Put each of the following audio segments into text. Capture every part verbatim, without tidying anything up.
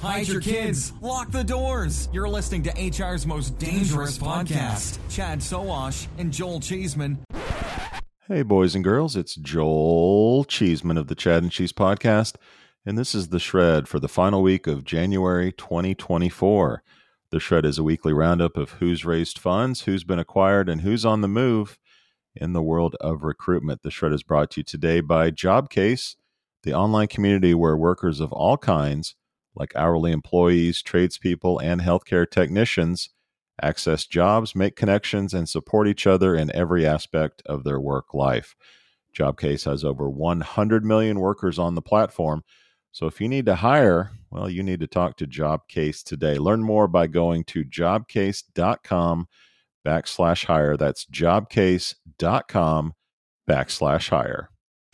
hide your kids, lock the doors. You're listening to H R's most dangerous podcast. Chad Sowash and Joel Cheeseman. Hey, boys and girls, it's Joel Cheeseman of the Chad and Cheese Podcast, and this is The Shred for the final week of January twenty twenty-four. The Shred is a weekly roundup of who's raised funds, who's been acquired, and who's on the move in the world of recruitment. The Shred is brought to you today by JobCase, the online community where workers of all kinds, like hourly employees, tradespeople, and healthcare technicians, access jobs, make connections, and support each other in every aspect of their work life. JobCase has over one hundred million workers on the platform. So if you need to hire, well, you need to talk to JobCase today. Learn more by going to jobcase.com backslash hire. That's jobcase.com backslash hire.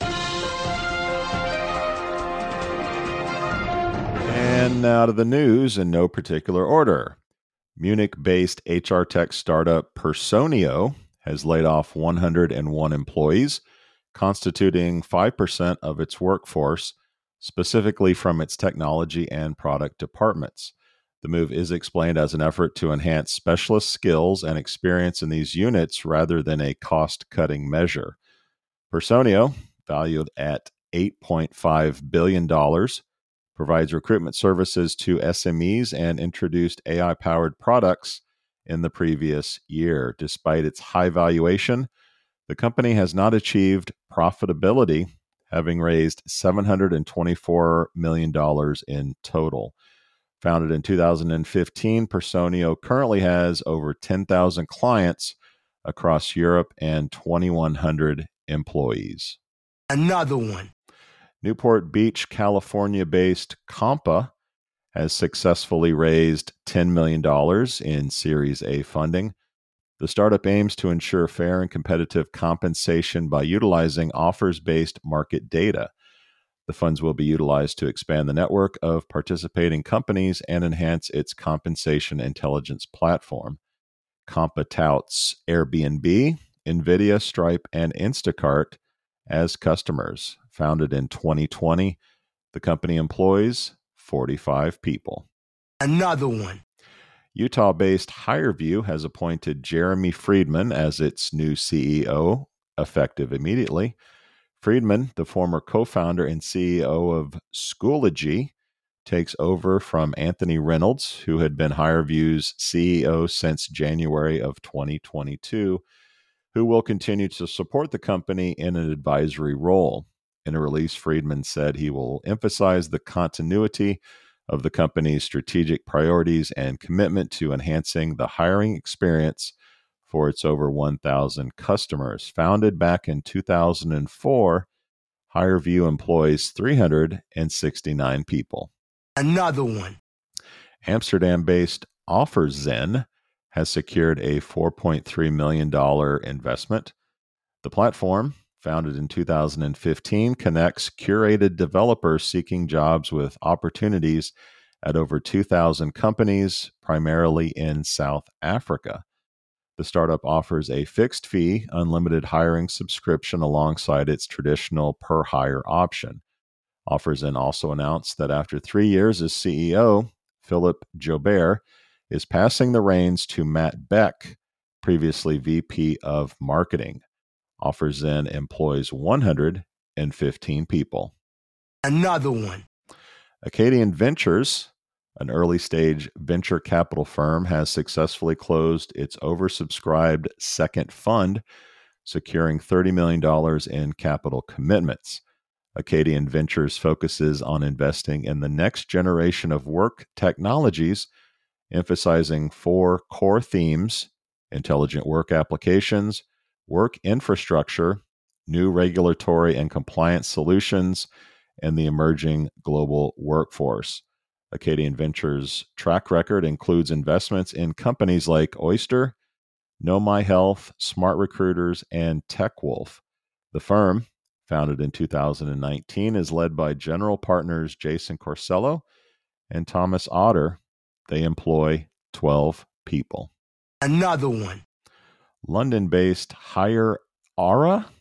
And now to the news in no particular order. Munich-based H R tech startup Personio has laid off one hundred one employees, constituting five percent of its workforce, specifically from its technology and product departments. The move is explained as an effort to enhance specialist skills and experience in these units rather than a cost-cutting measure. Personio, valued at eight point five billion dollars, provides recruitment services to S M Es and introduced A I-powered products in the previous year. Despite its high valuation, the company has not achieved profitability, having raised seven hundred twenty-four million dollars in total. Founded in two thousand fifteen, Personio currently has over ten thousand clients across Europe and twenty-one hundred employees. Another one. Newport Beach, California-based Compa has successfully raised ten million dollars in Series A funding. The startup aims to ensure fair and competitive compensation by utilizing offers-based market data. The funds will be utilized to expand the network of participating companies and enhance its compensation intelligence platform. Compa touts Airbnb, NVIDIA, Stripe, and Instacart as customers. Founded in twenty twenty, the company employs forty-five people. Another one. Utah-based HireVue has appointed Jeremy Friedman as its new C E O, effective immediately. Friedman, the former co-founder and C E O of Schoology, takes over from Anthony Reynolds, who had been HireVue's C E O since January of twenty twenty-two, who will continue to support the company in an advisory role. In a release, Friedman said he will emphasize the continuity of the company's strategic priorities and commitment to enhancing the hiring experience for its over one thousand customers. Founded back in two thousand four, HireVue employs three hundred sixty-nine people. Another one. Amsterdam-based OfferZen has secured a four point three million dollars investment. The platform, founded in two thousand fifteen, connects curated developers seeking jobs with opportunities at over two thousand companies, primarily in South Africa. The startup offers a fixed-fee, unlimited hiring subscription alongside its traditional per-hire option. OfferZen also announced that after three years as C E O, Philip Joubert is passing the reins to Matt Beck, previously V P of Marketing. OfferZen employs one hundred fifteen people. Another one. Acadian Ventures, an early-stage venture capital firm, has successfully closed its oversubscribed second fund, securing thirty million dollars in capital commitments. Acadian Ventures focuses on investing in the next generation of work technologies, emphasizing four core themes: intelligent work applications, work infrastructure, new regulatory and compliance solutions, and the emerging global workforce. Acadian Ventures' track record includes investments in companies like Oyster, Know My Health, Smart Recruiters, and TechWolf. The firm, founded in two thousand nineteen, is led by general partners Jason Corsello and Thomas Otter. They employ twelve people. Another one. London-based Hire Aura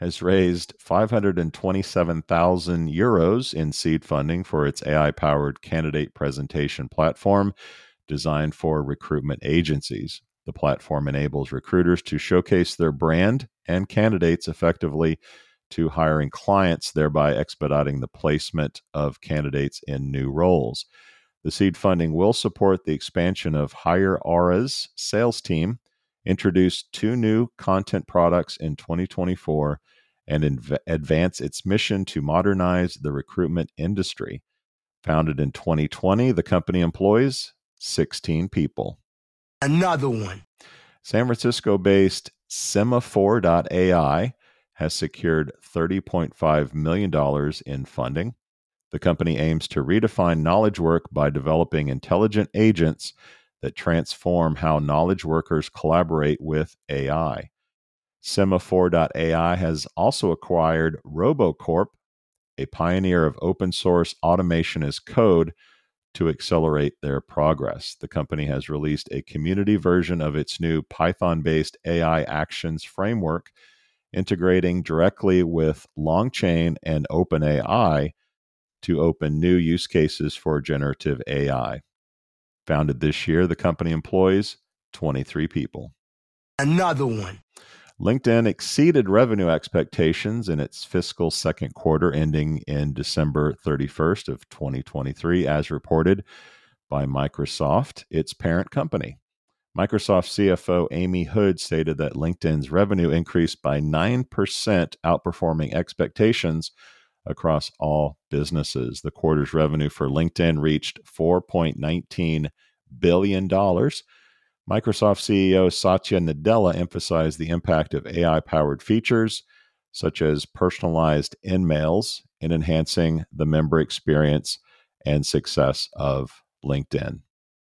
has raised five hundred twenty-seven thousand euros in seed funding for its A I-powered candidate presentation platform designed for recruitment agencies. The platform enables recruiters to showcase their brand and candidates effectively to hiring clients, thereby expediting the placement of candidates in new roles. The seed funding will support the expansion of Hire Aura's sales team, introduce two new content products in twenty twenty-four, and inv- advance its mission to modernize the recruitment industry. Founded in twenty twenty, the company employs sixteen people. Another one. San Francisco-based Semaphore dot A I has secured thirty point five million dollars in funding. The company aims to redefine knowledge work by developing intelligent agents that transform how knowledge workers collaborate with A I. Semaphore dot A I has also acquired RoboCorp, a pioneer of open source automation as code, to accelerate their progress. The company has released a community version of its new Python-based A I actions framework, integrating directly with LongChain and OpenAI to open new use cases for generative A I. Founded this year, the company employs twenty-three people. Another one. LinkedIn exceeded revenue expectations in its fiscal second quarter ending in December thirty-first of twenty twenty-three, as reported by Microsoft, its parent company. Microsoft C F O Amy Hood stated that LinkedIn's revenue increased by nine percent, outperforming expectations across all businesses. The quarter's revenue for LinkedIn reached four point one nine billion dollars. Microsoft C E O Satya Nadella emphasized the impact of A I-powered features, such as personalized in-mails, in enhancing the member experience and success of LinkedIn.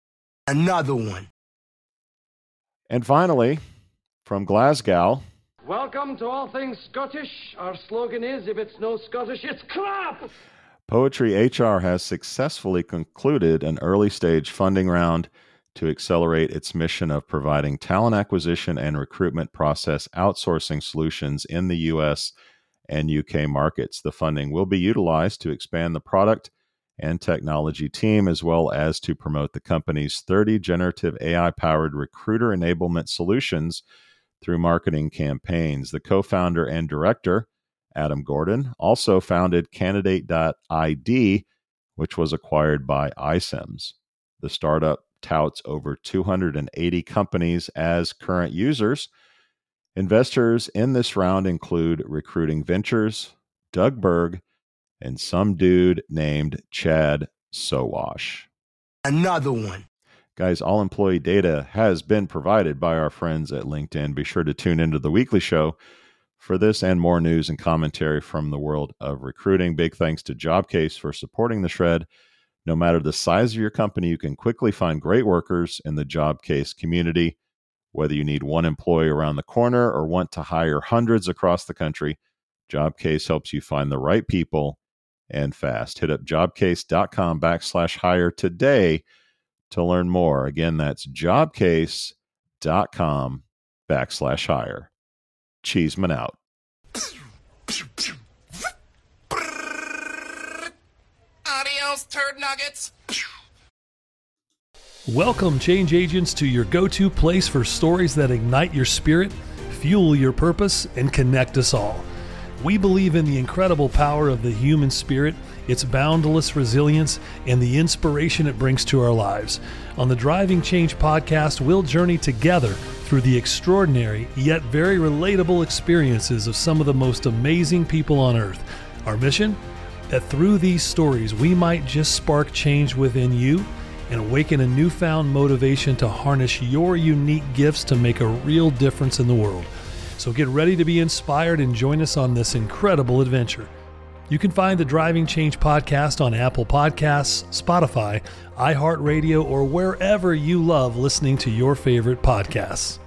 Another one. And finally, from Glasgow, welcome to All Things Scottish. Our slogan is, if it's no Scottish, it's crap! Poetry H R has successfully concluded an early-stage funding round to accelerate its mission of providing talent acquisition and recruitment process outsourcing solutions in the U S and U K markets. The funding will be utilized to expand the product and technology team, as well as to promote the company's thirty generative A I-powered recruiter enablement solutions through marketing campaigns. The co-founder and director, Adam Gordon, also founded Candidate dot I D, which was acquired by iCIMS. The startup touts over two hundred eighty companies as current users. Investors in this round include Recruiting Ventures, Doug Berg, and some dude named Chad Sowash. Another one. Guys, all employee data has been provided by our friends at LinkedIn. Be sure to tune into the weekly show for this and more news and commentary from the world of recruiting. Big thanks to Jobcase for supporting the Shred. No matter the size of your company, you can quickly find great workers in the Jobcase community. Whether you need one employee around the corner or want to hire hundreds across the country, Jobcase helps you find the right people and fast. Hit up jobcase.com backslash hire today to learn more. Again, that's jobcase.com backslash hire. Cheeseman out. Adios, turd nuggets. Welcome, change agents, to your go-to place for stories that ignite your spirit, fuel your purpose, and connect us all. We believe in the incredible power of the human spirit, its boundless resilience, and the inspiration it brings to our lives. On the Driving Change podcast, we'll journey together through the extraordinary yet very relatable experiences of some of the most amazing people on earth. Our mission? That through these stories, we might just spark change within you and awaken a newfound motivation to harness your unique gifts to make a real difference in the world. So get ready to be inspired and join us on this incredible adventure. You can find the Driving Change podcast on Apple Podcasts, Spotify, iHeartRadio, or wherever you love listening to your favorite podcasts.